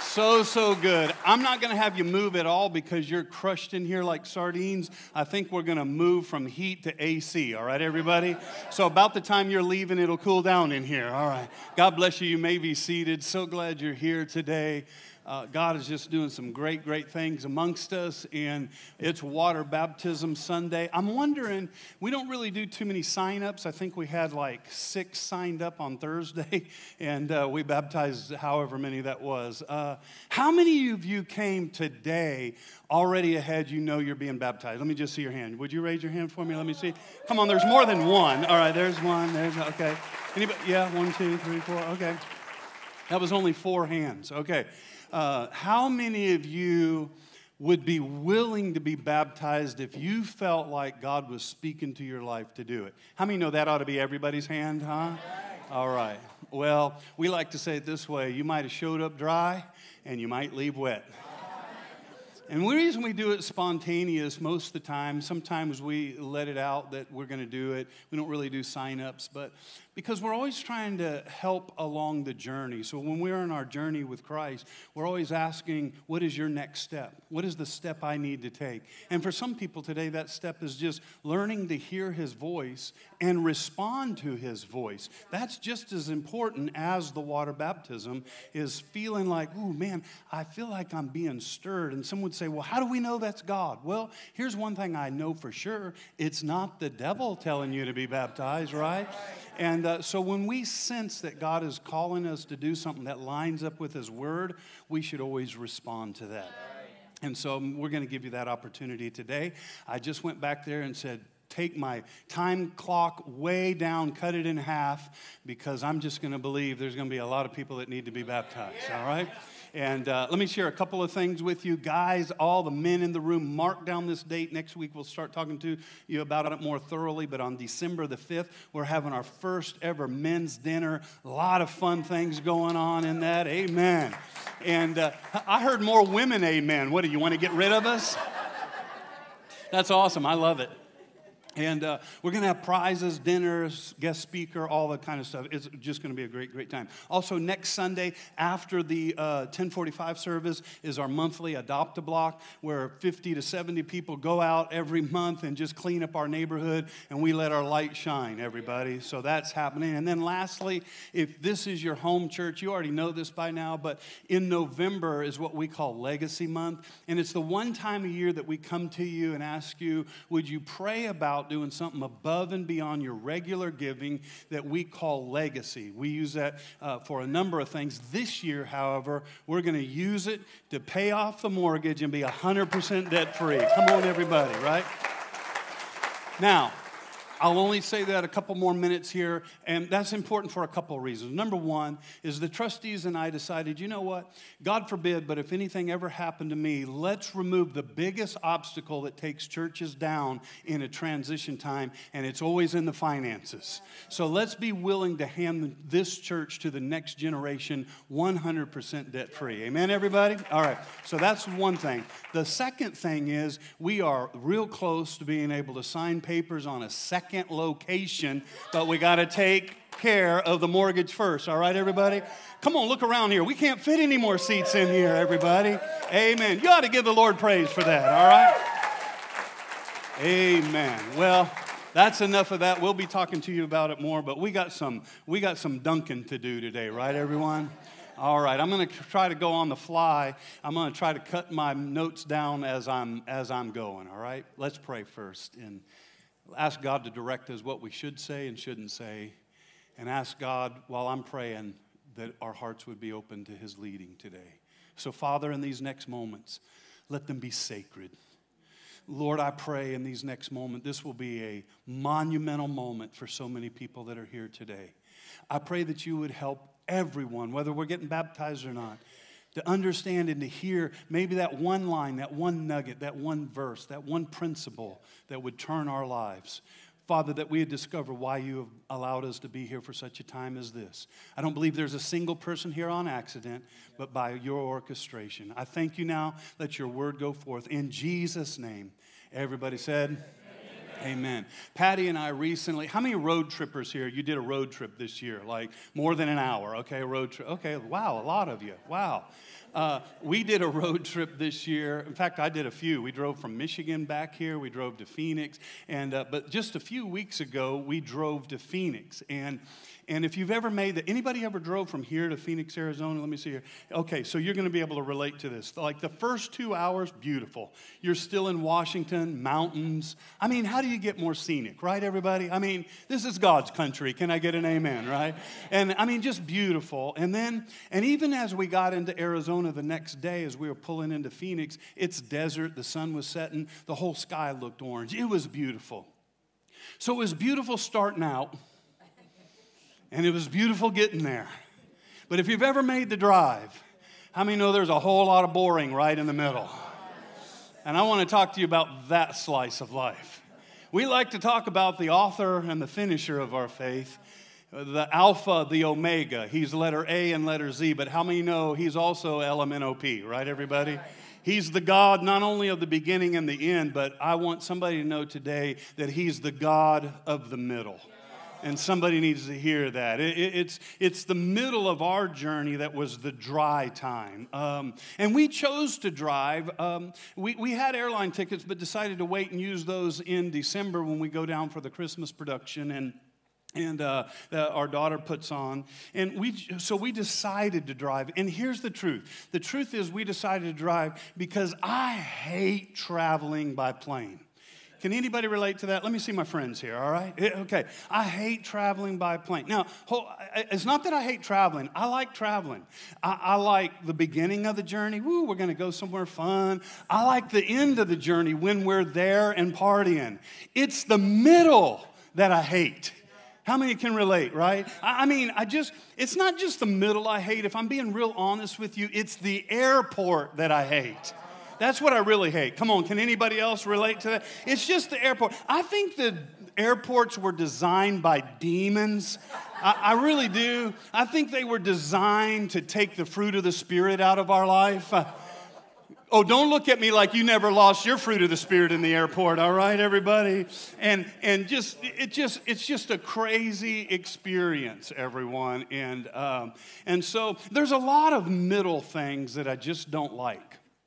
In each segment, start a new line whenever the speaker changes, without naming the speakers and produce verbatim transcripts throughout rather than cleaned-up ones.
So, so good. I'm not going to have you move at all because you're crushed in here like sardines. I think we're going to move from heat to A C, all right, everybody? So about the time you're leaving, it'll cool down in here, all right? God bless you. You may be seated. So glad you're here today. Uh, God is just doing some great, great things amongst us, and it's Water Baptism Sunday. I'm wondering, we don't really do too many sign-ups. I think we had like six signed up on Thursday, and uh, we baptized however many that was. Uh, how many of you came today already ahead, you know you're being baptized? Let me just see your hand. Would you raise your hand for me? Let me see. Come on, there's more than one. All right, there's one. There's, okay. Anybody? Yeah, one, two, three, four. Okay. That was only four hands. Okay. Uh, how many of you would be willing to be baptized if you felt like God was speaking to your life to do it? How many know that ought to be everybody's hand, huh? All right. Well, we like to say it this way. You might have showed up dry, and you might leave wet. And the reason we do it spontaneous most of the time, sometimes we let it out that we're going to do it. We don't really do sign-ups, but because we're always trying to help along the journey. So when we're on our journey with Christ, we're always asking, what is your next step? What is the step I need to take? And for some people today, that step is just learning to hear His voice and respond to His voice. That's just as important as the water baptism, is feeling like, ooh, man, I feel like I'm being stirred. And someone would say, well, how do we know that's God? Well, here's one thing I know for sure. It's not the devil telling you to be baptized, right? And uh, so when we sense that God is calling us to do something that lines up with His Word, we should always respond to that. And so we're going to give you that opportunity today. I just went back there and said, take my time clock way down, cut it in half, because I'm just going to believe there's going to be a lot of people that need to be baptized, all right? And uh, let me share a couple of things with you. Guys, all the men in the room, mark down this date. Next week, we'll start talking to you about it more thoroughly. But on December the fifth, we're having our first ever men's dinner. A lot of fun things going on in that. Amen. And uh, I heard more women, amen. What, do you want to get rid of us? That's awesome. I love it. And uh, we're going to have prizes, dinners, guest speaker, all that kind of stuff. It's just going to be a great, great time. Also, next Sunday after the uh, ten forty-five service is our monthly Adopt-A-Block, where fifty to seventy people go out every month and just clean up our neighborhood, and we let our light shine, everybody. So that's happening. And then lastly, if this is your home church, you already know this by now, but in November is what we call Legacy Month. And it's the one time a year that we come to you and ask you, would you pray about doing something above and beyond your regular giving that we call legacy. We use that uh, for a number of things. This year, however, we're going to use it to pay off the mortgage and be one hundred percent debt-free. Come on, everybody, right? Now, I'll only say that a couple more minutes here, and that's important for a couple of reasons. Number one is the trustees and I decided, you know what? God forbid, but if anything ever happened to me, let's remove the biggest obstacle that takes churches down in a transition time, and it's always in the finances. So let's be willing to hand this church to the next generation one hundred percent debt-free. Amen, everybody? All right, so that's one thing. The second thing is we are real close to being able to sign papers on a second location, but we got to take care of the mortgage first. All right, everybody? Come on, look around here. We can't fit any more seats in here, everybody. Amen. You ought to give the Lord praise for that, all right? Amen. Well, that's enough of that. We'll be talking to you about it more, but we got some we got some dunking to do today, right, everyone? All right, I'm going to try to go on the fly. I'm going to try to cut my notes down as I'm as I'm going, all right? Let's pray first and ask God to direct us what we should say and shouldn't say, and ask God, while I'm praying, that our hearts would be open to His leading today. So, Father, in these next moments, let them be sacred. Lord, I pray in these next moments, this will be a monumental moment for so many people that are here today. I pray that you would help everyone, whether we're getting baptized or not, to understand and to hear maybe that one line, that one nugget, that one verse, that one principle that would turn our lives. Father, that we would discover why you have allowed us to be here for such a time as this. I don't believe there's a single person here on accident, but by your orchestration. I thank you now. Let your word go forth. In Jesus' name, everybody said, Amen. Patty and I recently, how many road trippers here? You did a road trip this year, like more than an hour, okay, a road trip. Okay, wow, a lot of you, wow. Uh, we did a road trip this year. In fact, I did a few. We drove from Michigan back here. We drove to Phoenix. And uh, but just a few weeks ago, we drove to Phoenix. And and if you've ever made that, anybody ever drove from here to Phoenix, Arizona? Let me see here. Okay, so you're going to be able to relate to this. Like the first two hours, beautiful. You're still in Washington, mountains. I mean, how do you get more scenic, right, everybody? I mean, this is God's country. Can I get an amen, right? And I mean, just beautiful. And then, and even as we got into Arizona the next day, as we were pulling into Phoenix, it's desert. The sun was setting. The whole sky looked orange. It was beautiful. So it was beautiful starting out. And it was beautiful getting there. But if you've ever made the drive, how many know there's a whole lot of boring right in the middle? And I want to talk to you about that slice of life. We like to talk about the author and the finisher of our faith, the Alpha, the Omega. He's letter A and letter Z, but how many know he's also L M N O P, right, everybody? He's the God not only of the beginning and the end, but I want somebody to know today that he's the God of the middle. And somebody needs to hear that. It, it, it's, it's the middle of our journey that was the dry time. Um, and we chose to drive. Um, we, we had airline tickets, but decided to wait and use those in December when we go down for the Christmas production. And And uh, that our daughter puts on. And we, so we decided to drive. And here's the truth. The truth is we decided to drive because I hate traveling by plane. Can anybody relate to that? Let me see my friends here, all right? Okay, I hate traveling by plane. Now, it's not that I hate traveling. I like traveling. I, I like the beginning of the journey. Woo, we're going to go somewhere fun. I like the end of the journey when we're there and partying. It's the middle that I hate. How many can relate, right? I mean, I just, it's not just the middle I hate. If I'm being real honest with you, it's the airport that I hate. That's what I really hate. Come on, can anybody else relate to that? It's just the airport. I think the airports were designed by demons. I, I really do. I think they were designed to take the fruit of the Spirit out of our life. Uh, oh, don't look at me like you never lost your fruit of the Spirit in the airport, all right, everybody? And and just it just it's just a crazy experience, everyone. And um, and so there's a lot of middle things that I just don't like.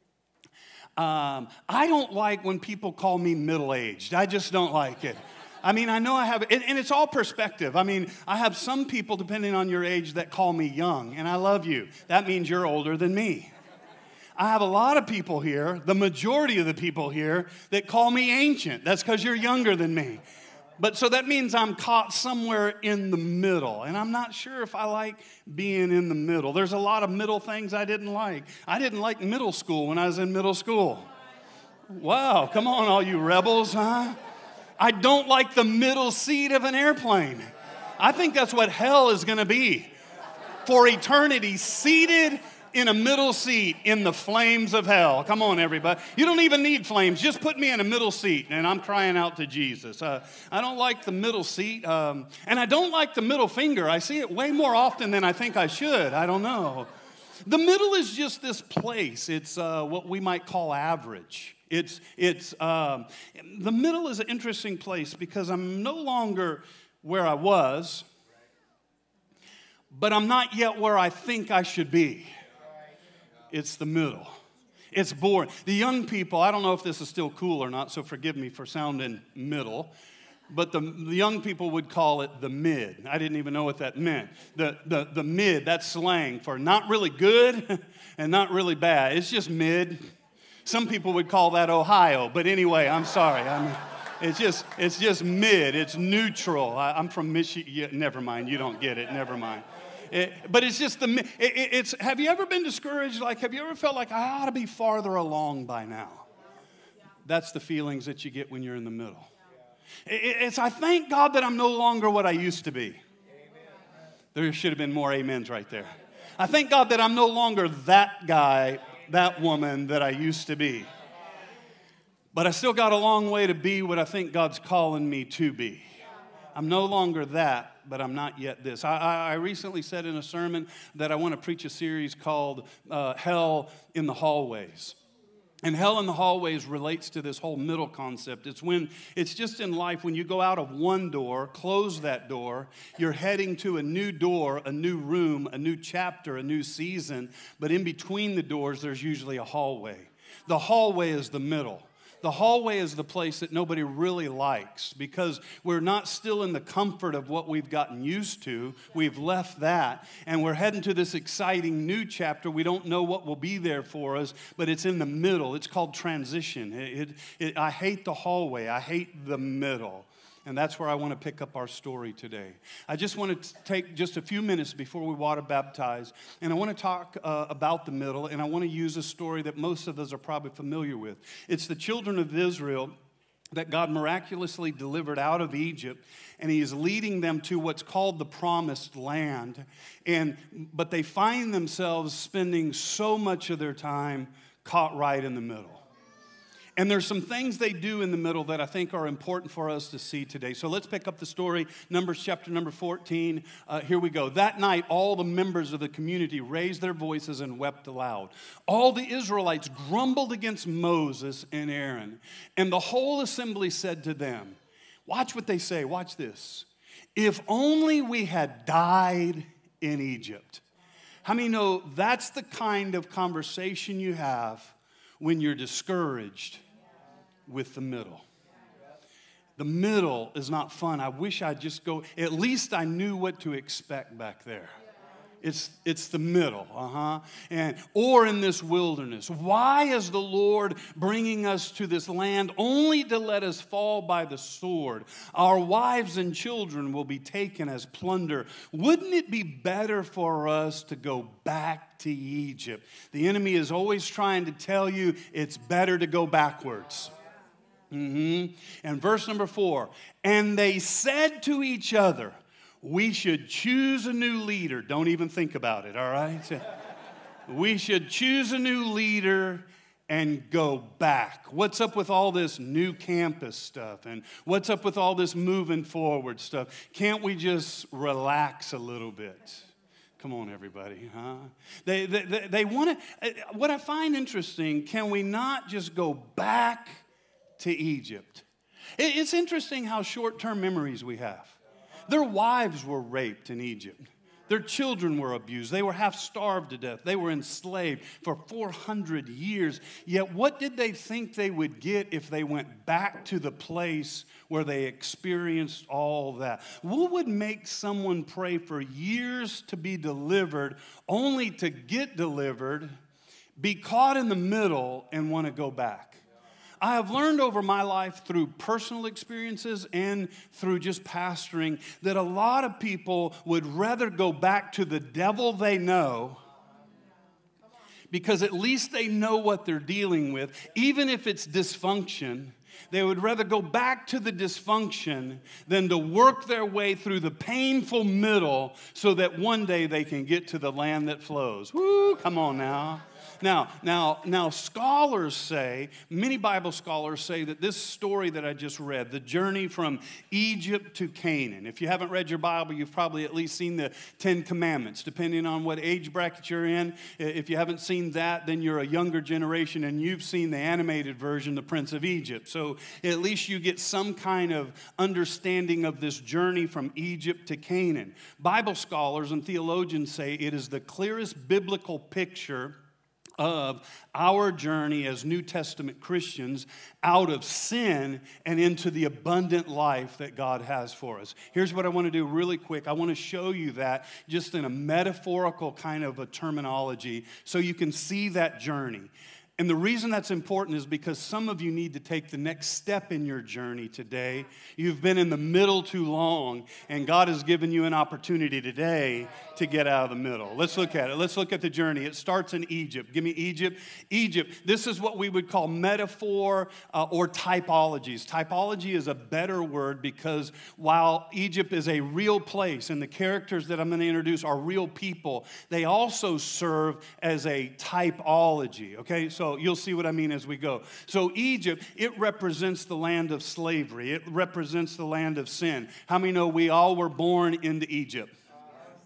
Um, I don't like when people call me middle-aged. I just don't like it. I mean, I know I have, and, and it's all perspective. I mean, I have some people, depending on your age, that call me young, and I love you. That means you're older than me. I have a lot of people here, the majority of the people here, that call me ancient. That's because you're younger than me. But so that means I'm caught somewhere in the middle. And I'm not sure if I like being in the middle. There's a lot of middle things I didn't like. I didn't like middle school when I was in middle school. Wow, come on, all you rebels, huh? I don't like the middle seat of an airplane. I think that's what hell is going to be. For eternity, seated in a middle seat in the flames of hell. Come on, everybody. You don't even need flames. Just put me in a middle seat, and I'm crying out to Jesus. Uh, I don't like the middle seat, um, and I don't like the middle finger. I see it way more often than I think I should. I don't know. The middle is just this place. It's uh, what we might call average. It's, it's um, the middle is an interesting place because I'm no longer where I was, but I'm not yet where I think I should be. It's the middle. It's boring. The young people, I don't know if this is still cool or not, so forgive me for sounding middle, but the, the young people would call it the mid. I didn't even know what that meant. The, the, the mid, that's slang for not really good and not really bad. It's just mid. Some people would call that Ohio, but anyway, I'm sorry. I mean, it's just, it's just mid. It's neutral. I, I'm from Michigan. Yeah, never mind. You don't get it. Never mind. It, but it's just the, it, it's, have you ever been discouraged? Like, have you ever felt like I ought to be farther along by now? That's the feelings that you get when you're in the middle. It, it's, I thank God that I'm no longer what I used to be. There should have been more amens right there. I thank God that I'm no longer that guy, that woman that I used to be. But I still got a long way to be what I think God's calling me to be. I'm no longer that, but I'm not yet this. I, I, I recently said in a sermon that I want to preach a series called uh, Hell in the Hallways. And hell in the hallways relates to this whole middle concept. It's when, it's just in life, when you go out of one door, close that door, you're heading to a new door, a new room, a new chapter, a new season. But in between the doors, there's usually a hallway. The hallway is the middle. The hallway is the place that nobody really likes because we're not still in the comfort of what we've gotten used to. We've left that, and we're heading to this exciting new chapter. We don't know what will be there for us, but it's in the middle. It's called transition. It, it, it, I hate the hallway. I hate the middle. And that's where I want to pick up our story today. I just want to take just a few minutes before we water baptize, and I want to talk uh, about the middle, and I want to use a story that most of us are probably familiar with. It's the children of Israel that God miraculously delivered out of Egypt, and He is leading them to what's called the Promised Land. And but they find themselves spending so much of their time caught right in the middle. And there's some things they do in the middle that I think are important for us to see today. So let's pick up the story, Numbers chapter number fourteen. Uh, here we go. That night, all the members of the community raised their voices and wept aloud. All the Israelites grumbled against Moses and Aaron. And the whole assembly said to them, watch what they say, watch this. If only we had died in Egypt. How many know that's the kind of conversation you have when you're discouraged with the middle? The middle is not fun. I wish I'd just go, at least I knew what to expect back there. It's, it's the middle, uh-huh. And or in this wilderness. Why is the Lord bringing us to this land only to let us fall by the sword? Our wives and children will be taken as plunder. Wouldn't it be better for us to go back to Egypt? The enemy is always trying to tell you it's better to go backwards. Mm-hmm. And verse number four, and they said to each other, we should choose a new leader. Don't even think about it, all right? We should choose a new leader and go back. What's up with all this new campus stuff? And what's up with all this moving forward stuff? Can't we just relax a little bit? Come on, everybody, huh? They, they, they, they want to, what I find interesting, can we not just go back to Egypt? It's interesting how short-term memories we have. Their wives were raped in Egypt. Their children were abused. They were half starved to death. They were enslaved for four hundred years. Yet what did they think they would get if they went back to the place where they experienced all that? What would make someone pray for years to be delivered only to get delivered, be caught in the middle, and want to go back? I have learned over my life through personal experiences and through just pastoring that a lot of people would rather go back to the devil they know because at least they know what they're dealing with. Even if it's dysfunction, they would rather go back to the dysfunction than to work their way through the painful middle so that one day they can get to the land that flows. Woo, come on now. Now, now, now, scholars say, many Bible scholars say that this story that I just read, the journey from Egypt to Canaan, if you haven't read your Bible, you've probably at least seen the Ten Commandments, depending on what age bracket you're in. If you haven't seen that, then you're a younger generation and you've seen the animated version, The Prince of Egypt. So at least you get some kind of understanding of this journey from Egypt to Canaan. Bible scholars and theologians say it is the clearest biblical picture of our journey as New Testament Christians out of sin and into the abundant life that God has for us. Here's what I want to do really quick. I want to show you that just in a metaphorical kind of a terminology so you can see that journey. And the reason that's important is because some of you need to take the next step in your journey today. You've been in the middle too long, and God has given you an opportunity today to get out of the middle. Let's look at it. Let's look at the journey. It starts in Egypt. Give me Egypt. Egypt, this is what we would call metaphor uh, or typologies. Typology is a better word because while Egypt is a real place, and the characters that I'm going to introduce are real people, they also serve as a typology, okay? So you'll see what I mean as we go. So Egypt, it represents the land of slavery. It represents the land of sin. How many know we all were born into Egypt?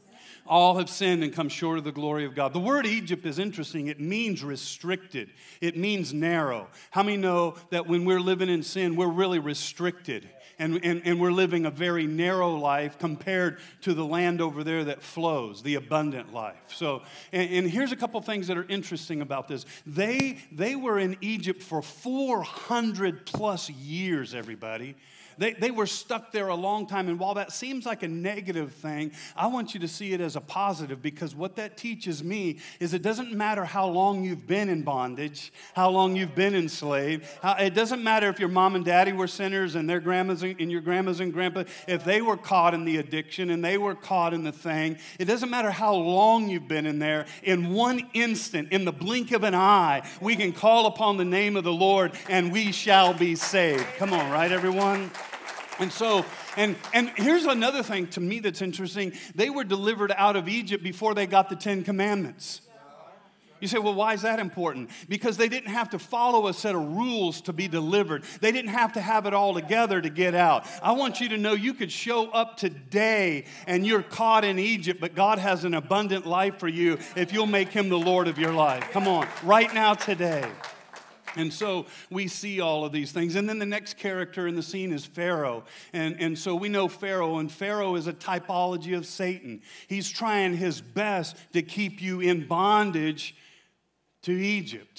All have sinned and come short of the glory of God. The word Egypt is interesting. It means restricted. It means narrow. How many know that when we're living in sin, we're really restricted? And, and, and we're living a very narrow life compared to the land over there that flows, the abundant life. So, and, and here's a couple things that are interesting about this. They, they were in Egypt for four hundred plus years, everybody. They, they were stuck there a long time, and while that seems like a negative thing, I want you to see it as a positive, because what that teaches me is it doesn't matter how long you've been in bondage, how long you've been enslaved. How, it doesn't matter if your mom and daddy were sinners and their grandmas and, and your grandmas and grandpa, if they were caught in the addiction and they were caught in the thing. It doesn't matter how long you've been in there. In one instant, in the blink of an eye, we can call upon the name of the Lord and we shall be saved. Come on, right, everyone? And so, and, and here's another thing to me that's interesting. They were delivered out of Egypt before they got the Ten Commandments. You say, well, why is that important? Because they didn't have to follow a set of rules to be delivered. They didn't have to have it all together to get out. I want you to know you could show up today and you're caught in Egypt, but God has an abundant life for you if you'll make Him the Lord of your life. Come on, right now, today. And so we see all of these things. And then the next character in the scene is Pharaoh. And, and so we know Pharaoh, and Pharaoh is a typology of Satan. He's trying his best to keep you in bondage to Egypt.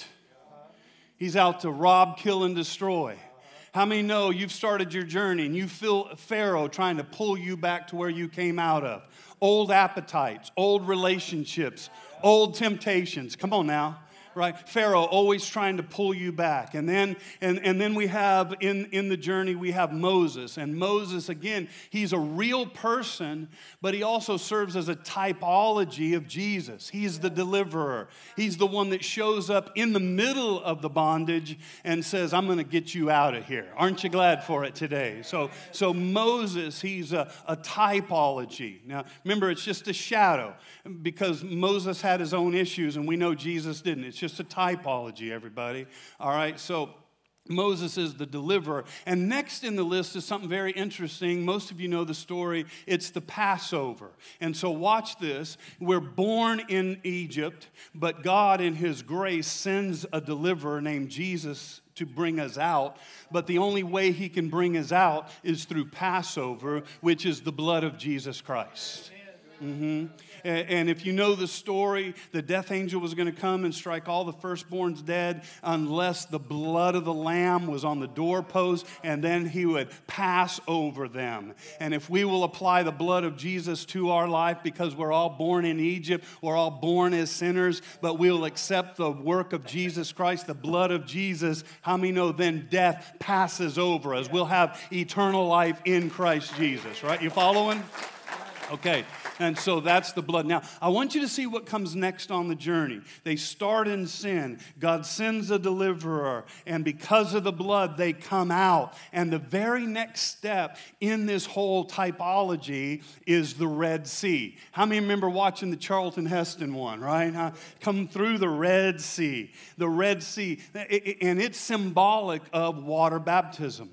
He's out to rob, kill, and destroy. How many know you've started your journey and you feel Pharaoh trying to pull you back to where you came out of? Old appetites, old relationships, old temptations. Come on now. Right? Pharaoh always trying to pull you back. And then and, and then we have in, in the journey, we have Moses. And Moses, again, he's a real person, but he also serves as a typology of Jesus. He's the deliverer. He's the one that shows up in the middle of the bondage and says, I'm going to get you out of here. Aren't you glad for it today? So, so Moses, he's a, a typology. Now, remember, it's just a shadow because Moses had his own issues and we know Jesus didn't. It's just Just a typology, everybody. All right, so Moses is the deliverer. And next in the list is something very interesting. Most of you know the story. It's the Passover. And so watch this. We're born in Egypt, but God in His grace sends a deliverer named Jesus to bring us out. But the only way He can bring us out is through Passover, which is the blood of Jesus Christ. Mm-hmm. And if you know the story, the death angel was going to come and strike all the firstborns dead unless the blood of the lamb was on the doorpost, and then He would pass over them. And if we will apply the blood of Jesus to our life, because we're all born in Egypt, we're all born as sinners, but we'll accept the work of Jesus Christ, the blood of Jesus, how many know then death passes over us? We'll have eternal life in Christ Jesus, right? You following? Okay, and so that's the blood. Now, I want you to see what comes next on the journey. They start in sin. God sends a deliverer, and because of the blood, they come out. And the very next step in this whole typology is the Red Sea. How many remember watching the Charlton Heston one, right? Huh? Come through the Red Sea. The Red Sea, and it's symbolic of water baptism.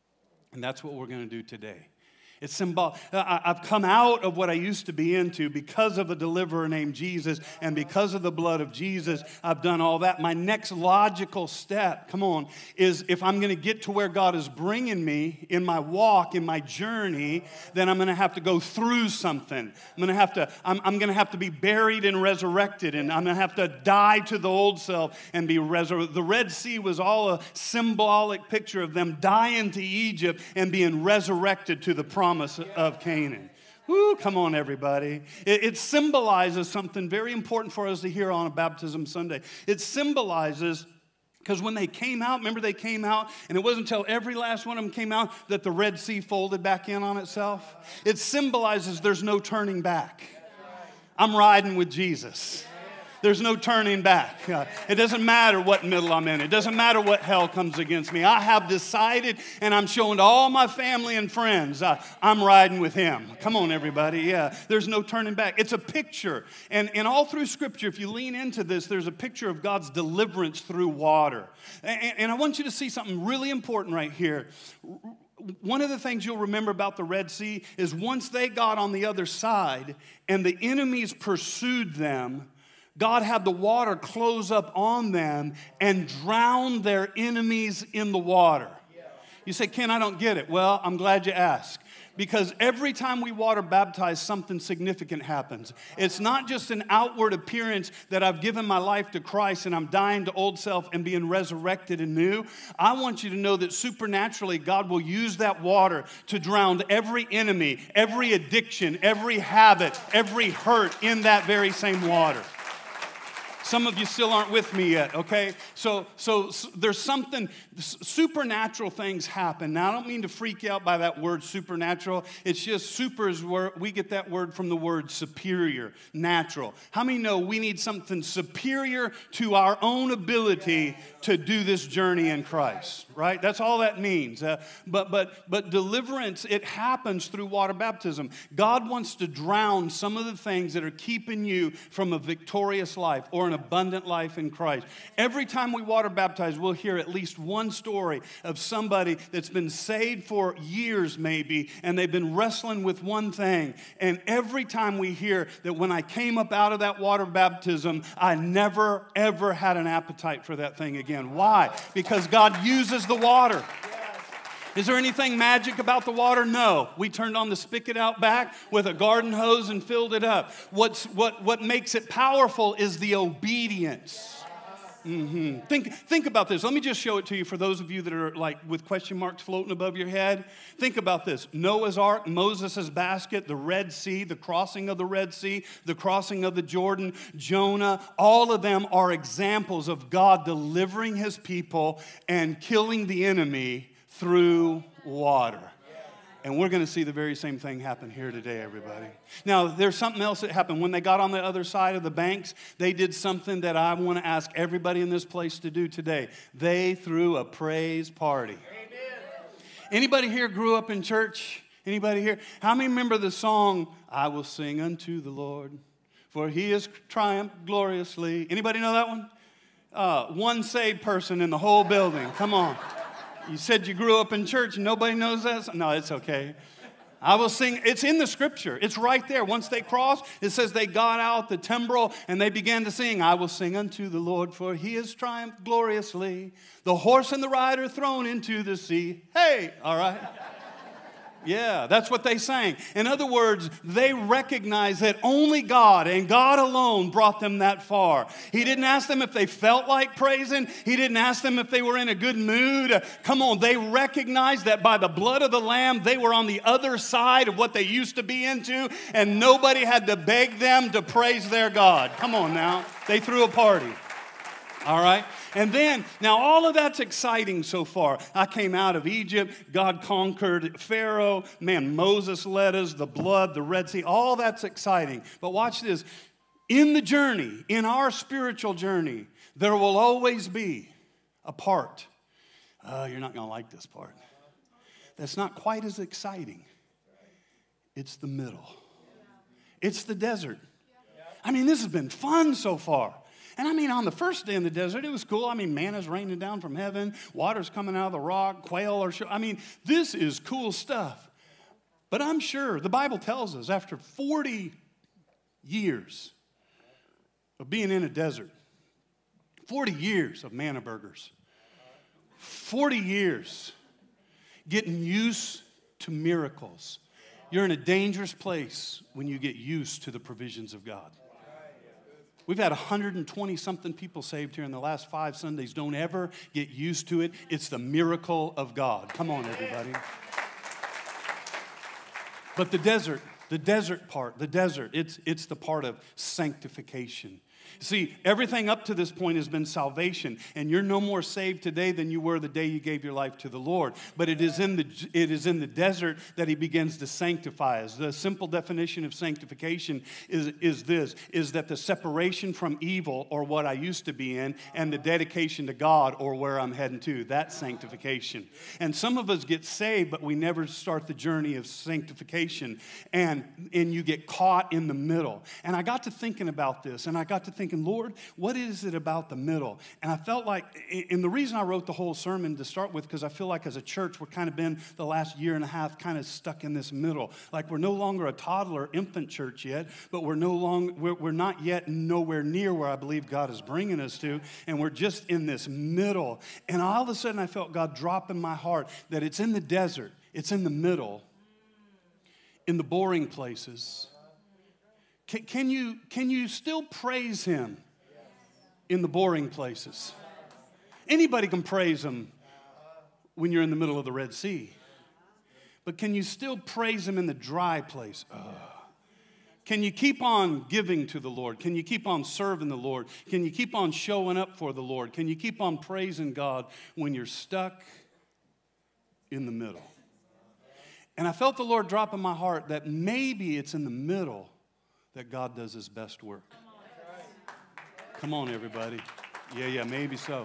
And that's what we're going to do today. It's symbolic. I've come out of what I used to be into because of a deliverer named Jesus, and because of the blood of Jesus, I've done all that. My next logical step, come on, is if I'm going to get to where God is bringing me in my walk, in my journey, then I'm going to have to go through something. I'm going to have to. I'm, I'm going to have to be buried and resurrected, and I'm going to have to die to the old self and be resurrected. The Red Sea was all a symbolic picture of them dying to Egypt and being resurrected to the promise of Canaan. Woo, come on, everybody. It, it symbolizes something very important for us to hear on a Baptism Sunday. It symbolizes, because when they came out, remember they came out, and it wasn't until every last one of them came out that the Red Sea folded back in on itself. It symbolizes there's no turning back. I'm riding with Jesus. There's no turning back. Uh, it doesn't matter what middle I'm in. It doesn't matter what hell comes against me. I have decided, and I'm showing to all my family and friends, uh, I'm riding with Him. Come on, everybody. Yeah, there's no turning back. It's a picture. And, and all through Scripture, if you lean into this, there's a picture of God's deliverance through water. And, and I want you to see something really important right here. one of the things you'll remember about the Red Sea is once they got on the other side and the enemies pursued them, God had the water close up on them and drown their enemies in the water. You say, Ken, I don't get it. Well, I'm glad you asked. Because every time we water baptize, something significant happens. It's not just an outward appearance that I've given my life to Christ and I'm dying to old self and being resurrected and new. I want you to know that supernaturally God will use that water to drown every enemy, every addiction, every habit, every hurt in that very same water. Some of you still aren't with me yet, okay? So, so, so there's something, supernatural things happen. Now, I don't mean to freak you out by that word supernatural. It's just super is where we get that word from the word superior, natural. How many know we need something superior to our own ability to do this journey in Christ, right? That's all that means. Uh, but, but, but deliverance, it happens through water baptism. God wants to drown some of the things that are keeping you from a victorious life or an abundant life in Christ. Every time we water baptize, we'll hear at least one story of somebody that's been saved for years maybe, and they've been wrestling with one thing. And every time we hear that when I came up out of that water baptism, I never, ever had an appetite for that thing again. Why? Because God uses the water. Is there anything magic about the water? No. We turned on the spigot out back with a garden hose and filled it up. What's, what, what makes it powerful is the obedience. Mm-hmm. Think, think about this. Let me just show it to you for those of you that are like with question marks floating above your head. Think about this. Noah's Ark, Moses' basket, the Red Sea, the crossing of the Red Sea, the crossing of the Jordan, Jonah, all of them are examples of God delivering his people and killing the enemy through water. And we're going to see the very same thing happen here today, everybody. Now, there's something else that happened. When they got on the other side of the banks, they did something that I want to ask everybody in this place to do today. They threw a praise party. Amen. Anybody here grew up in church? Anybody here? How many remember the song, I will sing unto the Lord, for he has triumphed gloriously? Anybody know that one? Uh, one saved person in the whole building. Come on. You said you grew up in church and nobody knows that? No, it's okay. I will sing. It's in the scripture. It's right there. Once they crossed, it says they got out the timbrel and they began to sing, I will sing unto the Lord, for he has triumphed gloriously. The horse and the rider thrown into the sea. Hey, all right. Yeah, that's what they sang. In other words, they recognized that only God and God alone brought them that far. He didn't ask them if they felt like praising. He didn't ask them if they were in a good mood. Come on, they recognized that by the blood of the Lamb, they were on the other side of what they used to be into, and nobody had to beg them to praise their God. Come on now. They threw a party. All right? And then, now all of that's exciting so far. I came out of Egypt. God conquered Pharaoh. Man, Moses led us, the blood, the Red Sea. All that's exciting. But watch this. In the journey, in our spiritual journey, there will always be a part. Oh, you're not going to like this part. That's not quite as exciting. It's the middle. It's the desert. I mean, this has been fun so far. And I mean, on the first day in the desert, it was cool. I mean, manna's raining down from heaven. Water's coming out of the rock. Quail are... Sh- I mean, this is cool stuff. But I'm sure, the Bible tells us, after forty years of being in a desert, forty years of manna burgers, forty years getting used to miracles, you're in a dangerous place when you get used to the provisions of God. We've had one hundred twenty-something people saved here in the last five Sundays. Don't ever get used to it. It's the miracle of God. Come on, everybody. But the desert, the desert part, the desert, it's, it's the part of sanctification. See, everything up to this point has been salvation, and you're no more saved today than you were the day you gave your life to the Lord. But it is in the it is in the desert that he begins to sanctify us. The simple definition of sanctification is, is this, is that the separation from evil, or what I used to be in, and the dedication to God, or where I'm heading to. That's sanctification. And some of us get saved, but we never start the journey of sanctification, and, and you get caught in the middle. And I got to thinking about this, and I got to thinking, Lord, what is it about the middle? And I felt like, and the reason I wrote the whole sermon to start with, because I feel like as a church, we're kind of been the last year and a half kind of stuck in this middle. Like we're no longer a toddler infant church yet, but we're no longer, we're, we're not yet nowhere near where I believe God is bringing us to, and we're just in this middle. And all of a sudden I felt God drop in my heart that it's in the desert, it's in the middle, in the boring places. Can, can you, can you still praise him in the boring places? Anybody can praise him when you're in the middle of the Red Sea. But can you still praise him in the dry place? Uh, can you keep on giving to the Lord? Can you keep on serving the Lord? Can you keep on showing up for the Lord? Can you keep on praising God when you're stuck in the middle? And I felt the Lord drop in my heart that maybe it's in the middle that God does his best work. Come on, everybody. Yeah, yeah, maybe so.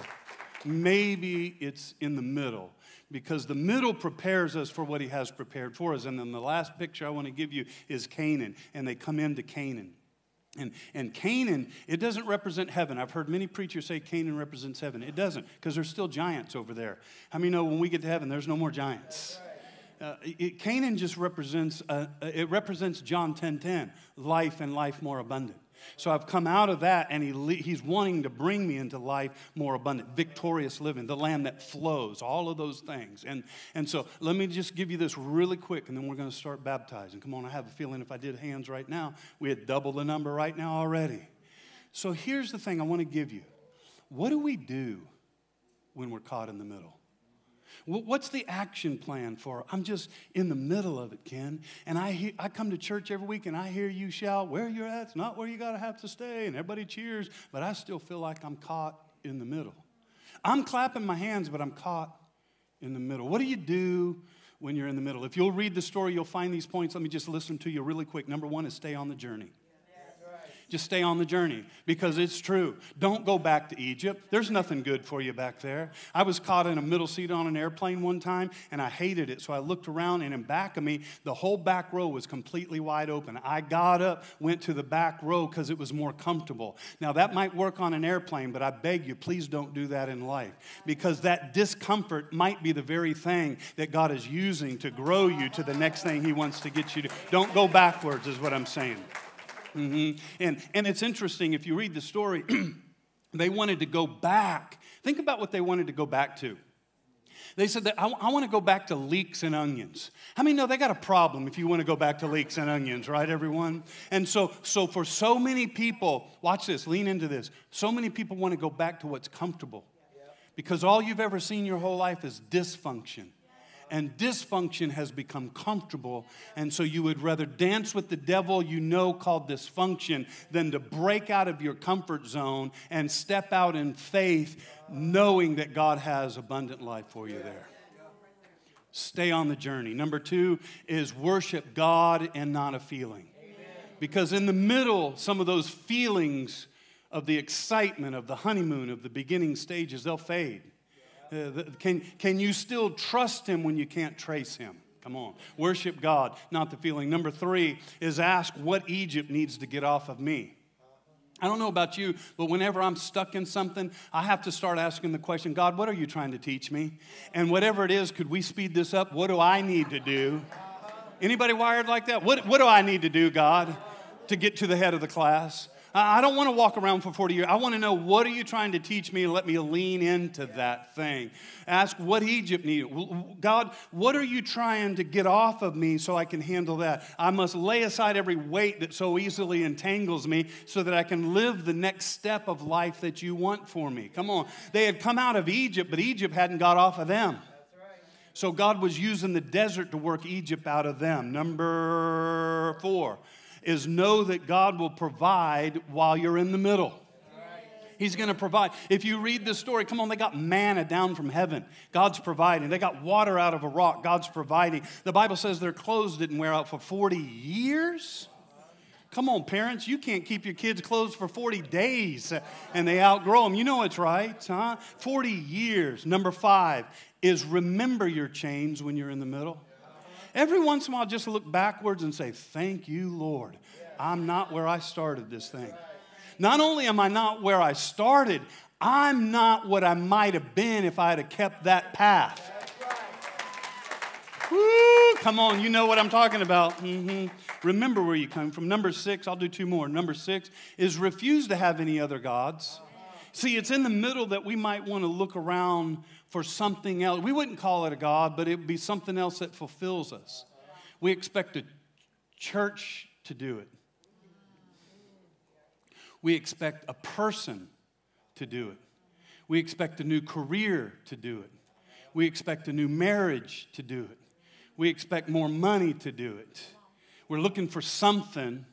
Maybe it's in the middle, because the middle prepares us for what he has prepared for us. And then the last picture I want to give you is Canaan, and they come into Canaan. And, and Canaan, it doesn't represent heaven. I've heard many preachers say Canaan represents heaven. It doesn't, because there's still giants over there. How many know when we get to heaven, there's no more giants? Uh, it, Canaan just represents, uh, it represents John ten ten, life and life more abundant. So I've come out of that, and he, he's wanting to bring me into life more abundant, victorious living, the land that flows, all of those things. And, and so let me just give you this really quick, and then we're going to start baptizing. Come on, I have a feeling if I did hands right now, we had double the number right now already. So here's the thing I want to give you. What do we do when we're caught in the middle? What's the action plan for, I'm just in the middle of it, Ken, and I hear, I come to church every week and I hear you shout, where you're at, it's not where you got to have to stay, and everybody cheers, but I still feel like I'm caught in the middle. I'm clapping my hands, but I'm caught in the middle. What do you do when you're in the middle? If you'll read the story, you'll find these points. Let me just listen to you really quick. Number one is stay on the journey. Just stay on the journey, because it's true. Don't go back to Egypt. There's nothing good for you back there. I was caught in a middle seat on an airplane one time, and I hated it. So I looked around, and in back of me, the whole back row was completely wide open. I got up, went to the back row because it was more comfortable. Now, that might work on an airplane, but I beg you, please don't do that in life, because that discomfort might be the very thing that God is using to grow you to the next thing he wants to get you to. Don't go backwards is what I'm saying. Mm-hmm. And, and it's interesting, if you read the story, they wanted to go back. Think about what they wanted to go back to. They said that I, I want to go back to leeks and onions. How many know they got a problem if you want to go back to leeks and onions, right, everyone? And so, so for so many people, watch this, lean into this. So many people want to go back to what's comfortable, because all you've ever seen your whole life is dysfunction. And dysfunction has become comfortable, and so you would rather dance with the devil you know called dysfunction than to break out of your comfort zone and step out in faith, knowing that God has abundant life for you there. Stay on the journey. Number two is worship God and not a feeling. Because in the middle, some of those feelings of the excitement of the honeymoon, of the beginning stages, they'll fade. Uh, can, can you still trust him when you can't trace him? Come on. Worship God, not the feeling. Number three is ask what Egypt needs to get off of me. I don't know about you, but whenever I'm stuck in something, I have to start asking the question, God, what are you trying to teach me? And whatever it is, could we speed this up? What do I need to do? Anybody wired like that? What, what do I need to do, God, to get to the head of the class? I don't want to walk around for forty years. I want to know, what are you trying to teach me, and let me lean into that thing. Ask what Egypt needed. God, what are you trying to get off of me so I can handle that? I must lay aside every weight that so easily entangles me so that I can live the next step of life that you want for me. Come on. They had come out of Egypt, but Egypt hadn't got off of them. So God was using the desert to work Egypt out of them. Number four is know that God will provide while you're in the middle. He's going to provide. If you read the story, come on, they got manna down from heaven. God's providing. They got water out of a rock. God's providing. The Bible says their clothes didn't wear out for forty years. Come on, parents, you can't keep your kids' clothes for forty days and they outgrow them. You know it's right, huh? forty years. Number five is remember your chains when you're in the middle. Every once in a while, just look backwards and say, thank you, Lord. I'm not where I started this thing. Not only am I not where I started, I'm not what I might have been if I had kept that path. Woo, come on, you know what I'm talking about. Mm-hmm. Remember where you come from. Number six, I'll do two more. Number six is refuse to have any other gods. See, it's in the middle that we might want to look around for something else. We wouldn't call it a God, but it would be something else that fulfills us. We expect a church to do it. We expect a person to do it. We expect a new career to do it. We expect a new marriage to do it. We expect more money to do it. We're looking for something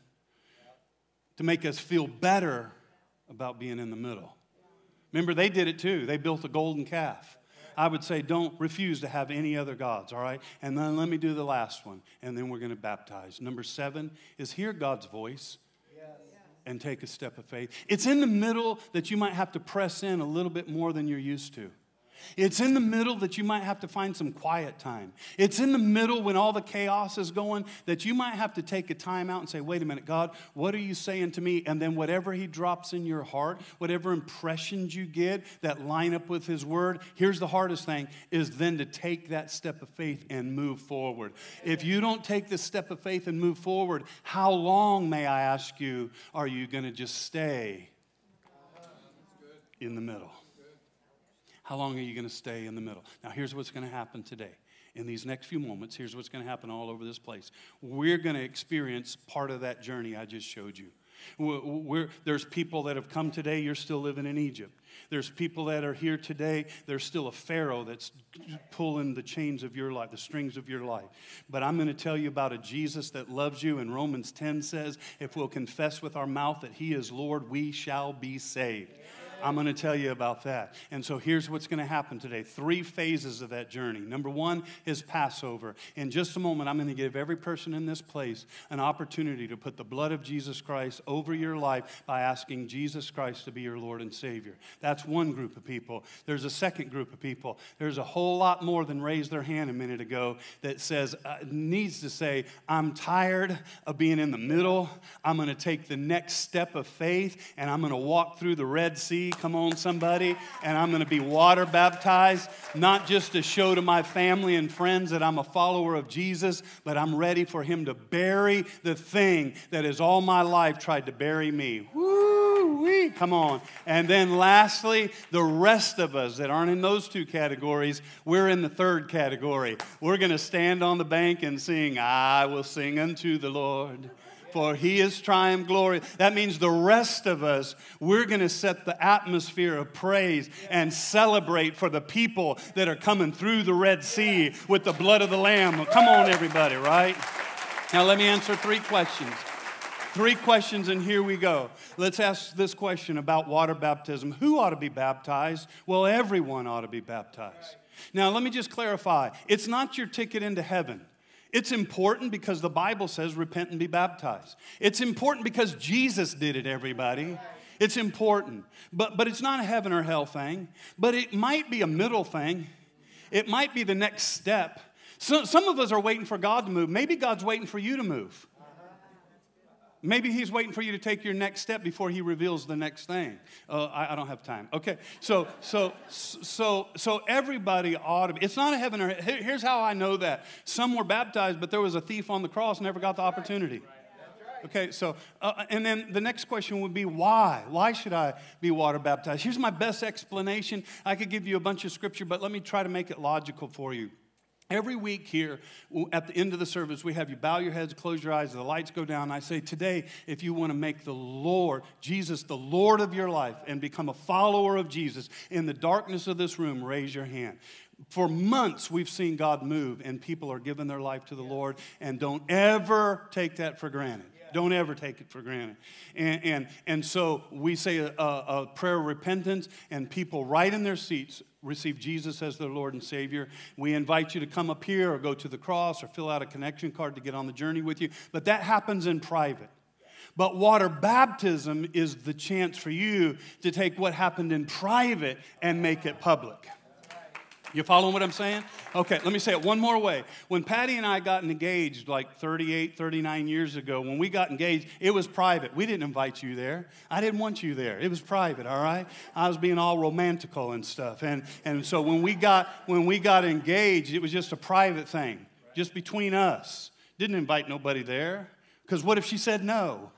to make us feel better about being in the middle. Remember, they did it too. They built a golden calf. I would say don't refuse to have any other gods, all right? And then let me do the last one, and then we're going to baptize. Number seven is hear God's voice and take a step of faith. It's in the middle that you might have to press in a little bit more than you're used to. It's in the middle that you might have to find some quiet time. It's in the middle when all the chaos is going that you might have to take a time out and say, wait a minute, God, what are you saying to me? And then whatever he drops in your heart, whatever impressions you get that line up with his word, here's the hardest thing, is then to take that step of faith and move forward. If you don't take this step of faith and move forward, how long, may I ask you, are you going to just stay in the middle? How long are you going to stay in the middle? Now, here's what's going to happen today. In these next few moments, here's what's going to happen all over this place. We're going to experience part of that journey I just showed you. We're, we're, there's people that have come today, you're still living in Egypt. There's people that are here today, there's still a Pharaoh that's pulling the chains of your life, the strings of your life. But I'm going to tell you about a Jesus that loves you, and Romans ten says, if we'll confess with our mouth that he is Lord, we shall be saved. I'm going to tell you about that. And so here's what's going to happen today. Three phases of that journey. Number one is Passover. In just a moment, I'm going to give every person in this place an opportunity to put the blood of Jesus Christ over your life by asking Jesus Christ to be your Lord and Savior. That's one group of people. There's a second group of people. There's a whole lot more than raised their hand a minute ago that says, uh, needs to say, I'm tired of being in the middle. I'm going to take the next step of faith, and I'm going to walk through the Red Sea. Come on, somebody. And I'm going to be water baptized, not just to show to my family and friends that I'm a follower of Jesus, but I'm ready for him to bury the thing that has all my life tried to bury me. Woo-wee. Come on. And then lastly, the rest of us that aren't in those two categories, we're in the third category. We're going to stand on the bank and sing, I will sing unto the Lord, for he is triumph glory. That means the rest of us, we're going to set the atmosphere of praise and celebrate for the people that are coming through the Red Sea with the blood of the Lamb. Come on, everybody, right? Now, let me answer three questions. Three questions, and here we go. Let's ask this question about water baptism. Who ought to be baptized? Well, everyone ought to be baptized. Now, let me just clarify. It's not your ticket into heaven. It's important because the Bible says repent and be baptized. It's important because Jesus did it, everybody. It's important. But, but it's not a heaven or hell thing. But it might be a middle thing. It might be the next step. So, some of us are waiting for God to move. Maybe God's waiting for you to move. Maybe he's waiting for you to take your next step before he reveals the next thing. Uh, I, I don't have time. Okay, so so so so everybody ought to be. It's not a heaven or here, here's how I know that. Some were baptized, but there was a thief on the cross, never got the opportunity. Okay, so uh, and then the next question would be why? Why should I be water baptized? Here's my best explanation. I could give you a bunch of scripture, but let me try to make it logical for you. Every week here, at the end of the service, we have you bow your heads, close your eyes, the lights go down. I say, today, if you want to make the Lord, Jesus, the Lord of your life and become a follower of Jesus, in the darkness of this room, raise your hand. For months, we've seen God move, and people are giving their life to the Lord, and don't ever take that for granted. Don't ever take it for granted. And, and, and so we say a, a prayer of repentance, and people right in their seats receive Jesus as their Lord and Savior. We invite you to come up here or go to the cross or fill out a connection card to get on the journey with you. But that happens in private. But water baptism is the chance for you to take what happened in private and make it public. You following what I'm saying? Okay, let me say it one more way. When Patty and I got engaged like thirty-eight, thirty-nine years ago, when we got engaged, it was private. We didn't invite you there. I didn't want you there. It was private, all right? I was being all romantical and stuff. And, and so when we got when we got engaged, it was just a private thing, just between us. Didn't invite nobody there. Because what if she said no?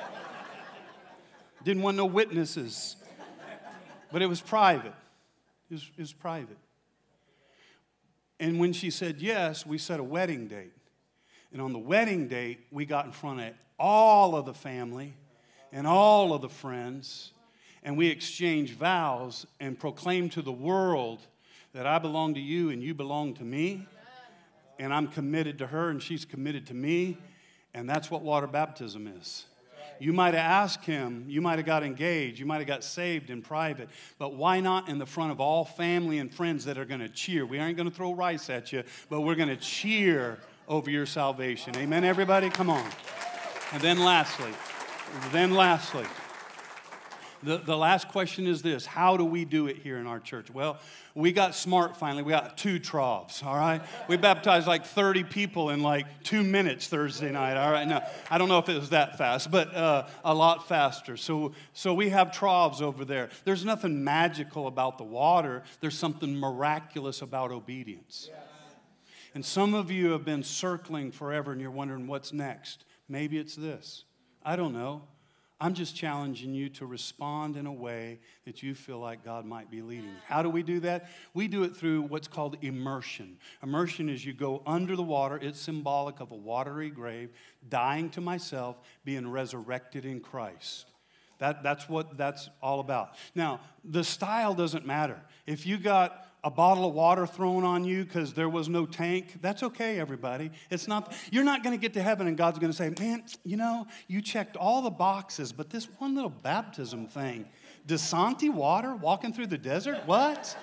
Didn't want no witnesses. But it was private. It was, it was private. And when she said yes, we set a wedding date. And on the wedding date, we got in front of all of the family and all of the friends, and we exchanged vows and proclaimed to the world that I belong to you and you belong to me, and I'm committed to her and she's committed to me, and that's what water baptism is. You might have asked him, you might have got engaged, you might have got saved in private, but why not in the front of all family and friends that are going to cheer? We aren't going to throw rice at you, but we're going to cheer over your salvation. Amen, everybody? Come on. And then lastly, then lastly, the, the last question is this: how do we do it here in our church? Well, we got smart finally. We got two troughs, all right? We baptized like thirty people in like two minutes Thursday night, all right? Now, I don't know if it was that fast, but uh, a lot faster. So, so we have troughs over there. There's nothing magical about the water. There's something miraculous about obedience. And some of you have been circling forever and you're wondering what's next. Maybe it's this. I don't know. I'm just challenging you to respond in a way that you feel like God might be leading. How do we do that? We do it through what's called immersion. Immersion is you go under the water. It's symbolic of a watery grave, dying to myself, being resurrected in Christ. That, that's what that's all about. Now, the style doesn't matter. If you got a bottle of water thrown on you because there was no tank, that's okay, everybody. It's not, you're not going to get to heaven and God's going to say, man, you know, you checked all the boxes, but this one little baptism thing, DeSanti water walking through the desert, what?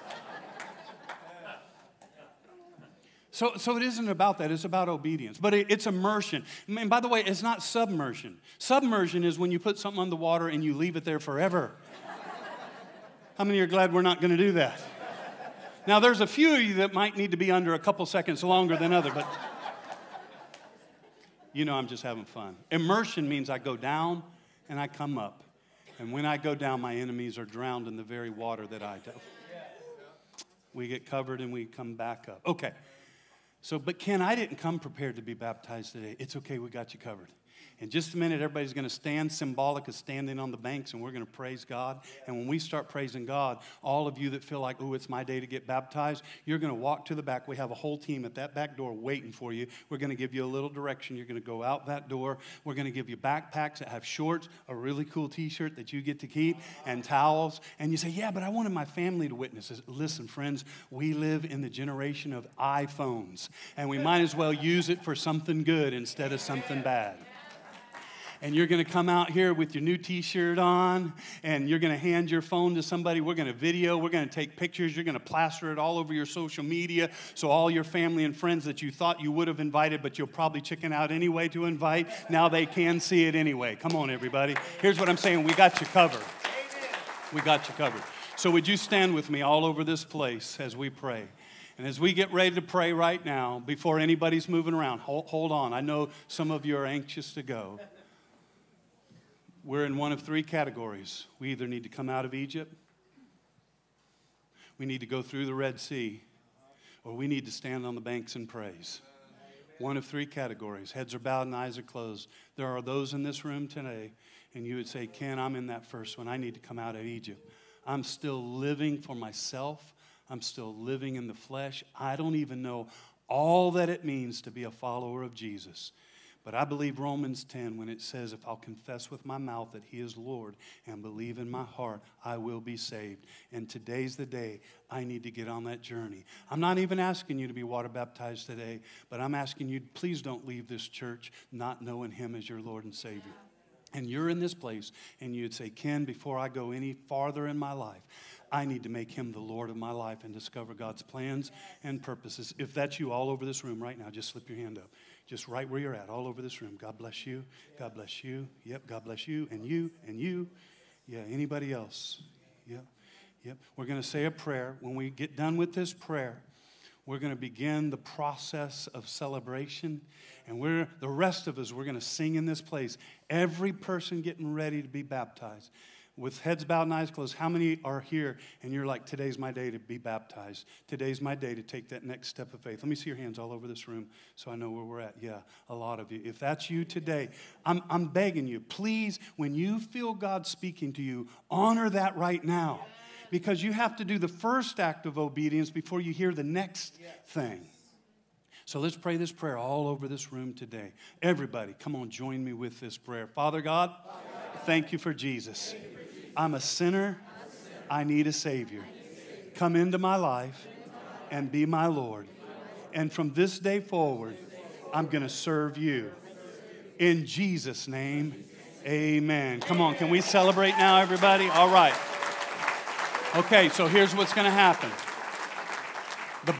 So, so it isn't about that. It's about obedience. But it, it's immersion. And by the way, it's not submersion. Submersion is when you put something on the water and you leave it there forever. How many are glad we're not going to do that? Now, there's a few of you that might need to be under a couple seconds longer than others, but you know I'm just having fun. Immersion means I go down and I come up. And when I go down, my enemies are drowned in the very water that I do. We get covered and we come back up. Okay. So, but Ken, I didn't come prepared to be baptized today. It's okay, we got you covered. In just a minute, everybody's going to stand symbolic of standing on the banks, and we're going to praise God. And when we start praising God, all of you that feel like, oh, it's my day to get baptized, you're going to walk to the back. We have a whole team at that back door waiting for you. We're going to give you a little direction. You're going to go out that door. We're going to give you backpacks that have shorts, a really cool T-shirt that you get to keep, and towels. And you say, yeah, but I wanted my family to witness this. Listen, friends, we live in the generation of iPhones, and we might as well use it for something good instead of something bad. And you're going to come out here with your new T-shirt on, and you're going to hand your phone to somebody. We're going to video. We're going to take pictures. You're going to plaster it all over your social media so all your family and friends that you thought you would have invited, but you'll probably chicken out anyway to invite, now they can see it anyway. Come on, everybody. Here's what I'm saying. We got you covered. We got you covered. So would you stand with me all over this place as we pray? And as we get ready to pray right now, before anybody's moving around, hold, hold on. I know some of you are anxious to go. We're in one of three categories. We either need to come out of Egypt, we need to go through the Red Sea, or we need to stand on the banks and praise. One of three categories. Heads are bowed and eyes are closed. There are those in this room today, and you would say, Ken, I'm in that first one. I need to come out of Egypt. I'm still living for myself. I'm still living in the flesh. I don't even know all that it means to be a follower of Jesus. But I believe Romans ten when it says, if I'll confess with my mouth that he is Lord and believe in my heart, I will be saved. And today's the day I need to get on that journey. I'm not even asking you to be water baptized today, but I'm asking you, please don't leave this church not knowing him as your Lord and Savior. And you're in this place and you'd say, Ken, before I go any farther in my life, I need to make him the Lord of my life and discover God's plans and purposes. If that's you all over this room right now, just slip your hand up. Just right where you're at, all over this room. God bless you. God bless you. Yep, God bless you. And you, and you. Yeah, anybody else? Yep. Yep. We're going to say a prayer. When we get done with this prayer, we're going to begin the process of celebration. And we're the rest of us, we're going to sing in this place. Every person getting ready to be baptized. With heads bowed and eyes closed, how many are here and you're like, today's my day to be baptized. Today's my day to take that next step of faith. Let me see your hands all over this room so I know where we're at. Yeah, a lot of you. If that's you today, I'm, I'm begging you, please, when you feel God speaking to you, honor that right now. Because you have to do the first act of obedience before you hear the next thing. So let's pray this prayer all over this room today. Everybody, come on, join me with this prayer. Father God, thank you for Jesus. I'm a sinner. I need a Savior. Come into my life and be my Lord. And from this day forward, I'm going to serve you. In Jesus' name, amen. Come on, can we celebrate now, everybody? All right. Okay, so here's what's going to happen.